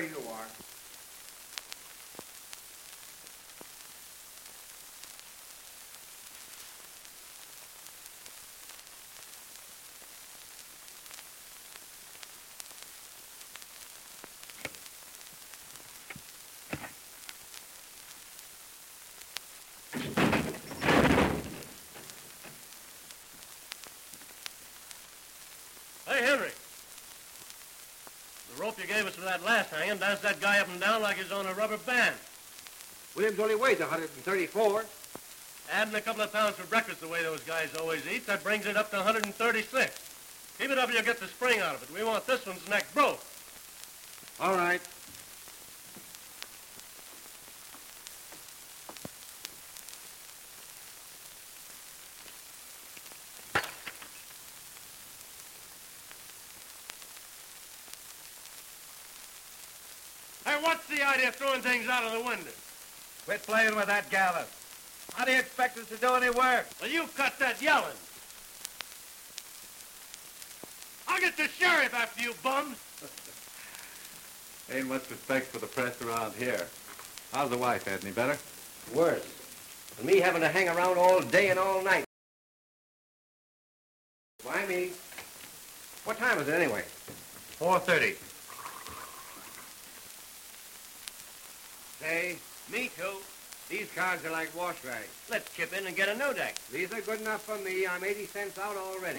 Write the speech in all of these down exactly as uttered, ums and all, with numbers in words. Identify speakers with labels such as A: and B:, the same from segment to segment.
A: you are.
B: Hey, Henry. The rope you gave us for that last hanging danced that guy up and down like he's on a rubber band.
A: Williams only weighs one hundred thirty-four.
B: Adding a couple of pounds for breakfast the way those guys always eat, that brings it up to one hundred thirty-six. Keep it up and you'll get the spring out of it. We want this one's neck broke.
A: All right.
B: Hey, what's the idea of throwing things out of the window?
A: Quit playing with that gallus. How do you expect us to do any work?
B: Well, you cut that yelling. I'll get the sheriff after you, bums.
C: Ain't much respect for the press around here. How's the wife, Ed? Any better?
A: Worse. And me having to hang around all day and all night. Why me? What time is it anyway?
B: four thirty.
A: Say, me too. These cars are like wash rags.
B: Let's chip in and get a no deck.
A: These are good enough for me. I'm eighty cents out already.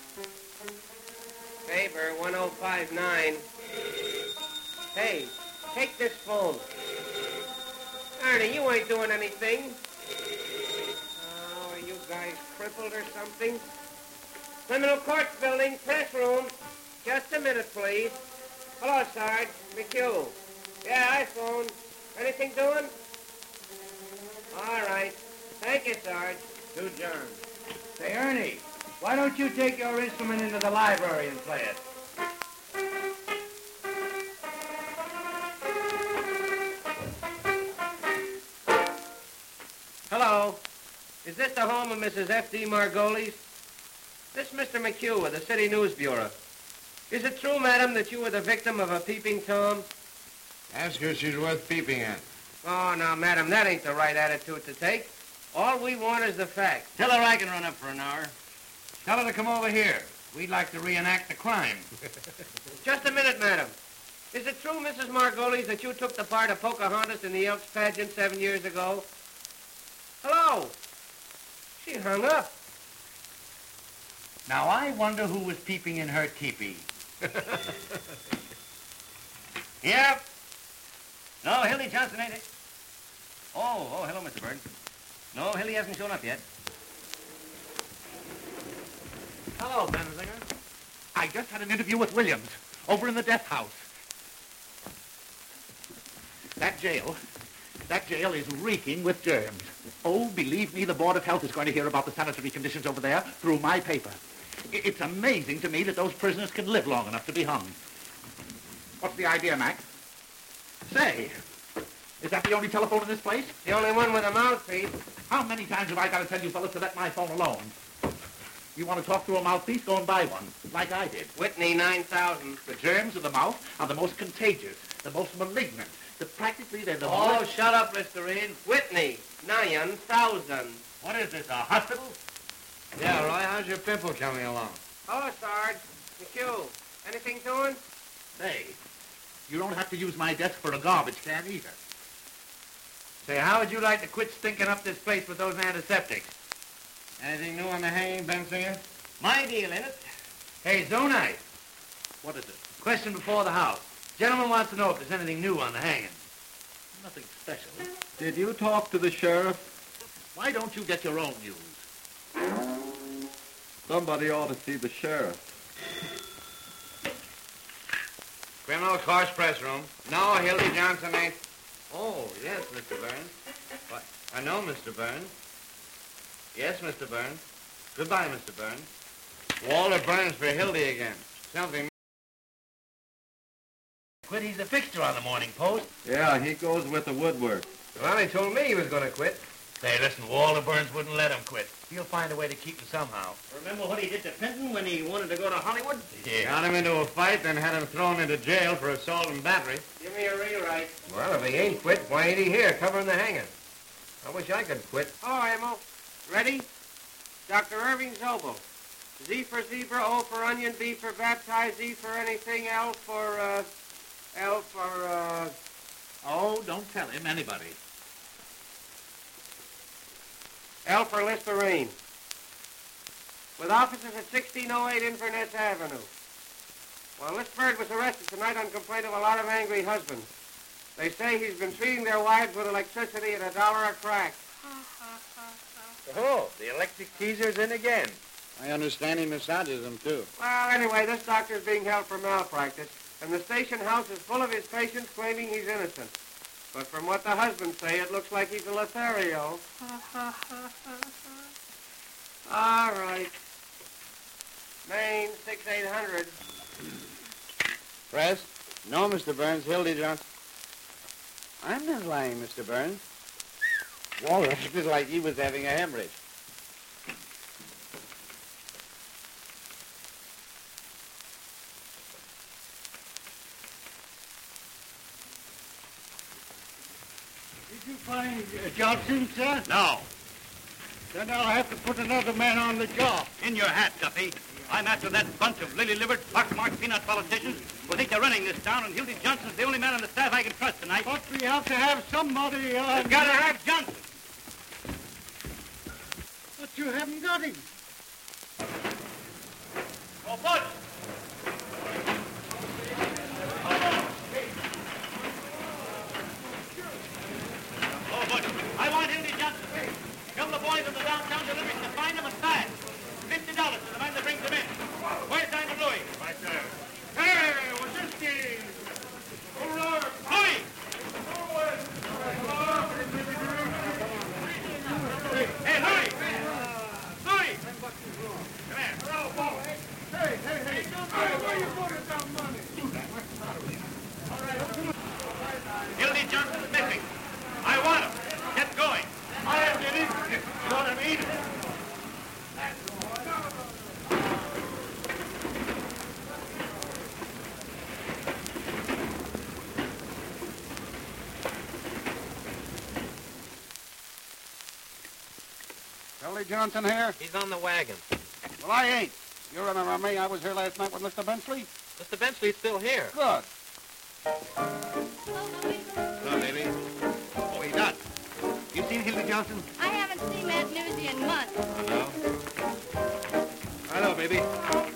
A: Paper one oh five nine. Hey, take this phone. Ernie, you ain't doing anything. Oh, are you guys crippled or something? Criminal Courts Building, press room. Just a minute, please. Hello, Sarge. McHugh. Yeah, iPhone. Anything doing? All right. Thank you, Sarge. To John.
D: Say, Ernie, why don't you take your instrument into the library and play it?
A: Hello. Is this the home of Missus F D Margolis? This Mister McHugh of the City News Bureau. Is it true, madam, that you were the victim of a peeping Tom?
D: Ask her if she's worth peeping at.
A: Oh, now, madam, that ain't the right attitude to take. All we want is the facts.
D: Tell her I can run up for an hour. Tell her to come over here. We'd like to reenact the crime.
A: Just a minute, madam. Is it true, Missus Margolis, that you took the part of Pocahontas in the Elks pageant seven years ago? Hello. She hung up.
D: Now, I wonder who was peeping in her teepee. Yep. No, Hildy Johnson ain't it? Oh, oh, hello, Mister Byrne. No, Hildy hasn't shown up yet.
B: Hello, Benzinger.
E: I just had an interview with Williams over in the death house. That jail, that jail is reeking with germs. Oh, believe me, the Board of Health is going to hear about the sanitary conditions over there through my paper. I- It's amazing to me that those prisoners can live long enough to be hung. What's the idea, Mac? Say, is that the only telephone in this place?
A: The only one with a mouthpiece.
E: How many times have I got to tell you fellas to let my phone alone? You want to talk through a mouthpiece? Go and buy one, like I did.
A: Whitney nine thousand.
E: The germs of the mouth are the most contagious, the most malignant. The practically they're the
A: Oh,
E: most...
A: shut up, Mister Reed. Whitney nine thousand.
D: What is this, a hospital?
A: Yeah, Roy, how's your pimple coming along? Hello, Sarge. McHugh. Anything doing?
E: Say, you don't have to use my desk for a garbage can either.
D: Say, how would you like to quit stinking up this place with those antiseptics?
A: Anything new on the hanging, Bensinger?
D: My deal in it. Hey, Zonite.
E: What is it?
D: Question before the house. Gentleman wants to know if there's anything new on the hanging.
E: Nothing special.
C: Did you talk to the sheriff?
E: Why don't you get your own news?
C: Somebody ought to see the sheriff.
A: Criminal Courts Press Room. No, Hildy Johnson ain't... Oh, yes, Mister Burns. What? I know, Mister Burns. Yes, Mister Burns. Goodbye, Mister Burns. Walter Burns for Hildy again. Something...
D: Quit, he's a fixture on the Morning Post.
C: Yeah, he goes with the woodwork.
A: Well, he told me he was going to quit.
D: Hey, listen, Walter Burns wouldn't let him quit. He'll find a way to keep him somehow.
F: Remember what he did to Fenton when he wanted to go to Hollywood?
D: Yeah.
C: Got him into a fight, then had him thrown into jail for assault and battery.
A: Give me a rewrite.
G: Well, if he ain't quit, why ain't he here covering the hanging? I wish I could quit.
A: Hello, Emil. Ready? Doctor Irving Zobel. Z for zebra, O for onion, B for baptized, E for anything, L for, uh, L for, uh...
E: Oh, don't tell him, anybody.
A: L for Listerine. With offices at sixteen oh eight Inverness Avenue. Well, this bird was arrested tonight on complaint of a lot of angry husbands. They say he's been treating their wives with electricity at a dollar a crack.
G: Oh, the electric teaser's in again.
C: I understand he massages them, too.
A: Well, anyway, this doctor's being held for malpractice, and the station house is full of his patients claiming he's innocent. But from what the husbands say, it looks like he's a Lothario. All right. Maine, six eight hundred.
C: Press? No, Mister Burns. Hildy Johnson. I'm not lying, Mister Burns. Walter acted like he was having a hemorrhage.
H: Did you find uh, Johnson, sir?
D: No.
H: Then I'll have to put another man on the job.
D: In your hat, Duffy. I'm after that bunch of lily-livered, pockmarked peanut politicians who think they're running this town, and Hildy Johnson's the only man on the staff I can trust tonight.
H: But we have to have somebody on...
D: You've got to have Johnson.
H: But you haven't got him.
D: Oh, Butch! Oh, Butch, I want Hildy Johnson. Tell the boys of the downtown deliveries to find him and fast. Fifty dollars to the man that brings him in. Where's Diamond Louis? Right there.
H: Hey, what's this game?
D: Louis! Hey, Louis! Louis! Come here.
H: Hey, hey, hey. Hey, where you putting that money?
D: Hildy Johnson's missing. I want him. Get going.
H: I have to leave. You know what I mean?
C: Hildy Johnson here?
G: He's on the wagon.
C: Well, I ain't. You remember me? I was here last night with Mister Benchley.
G: Mister Benchley's still here.
C: Good.
D: Hello, baby. Oh, he's not. You seen Hildy Johnson?
I: I haven't seen that newsie in months.
D: Hello. Hello, baby.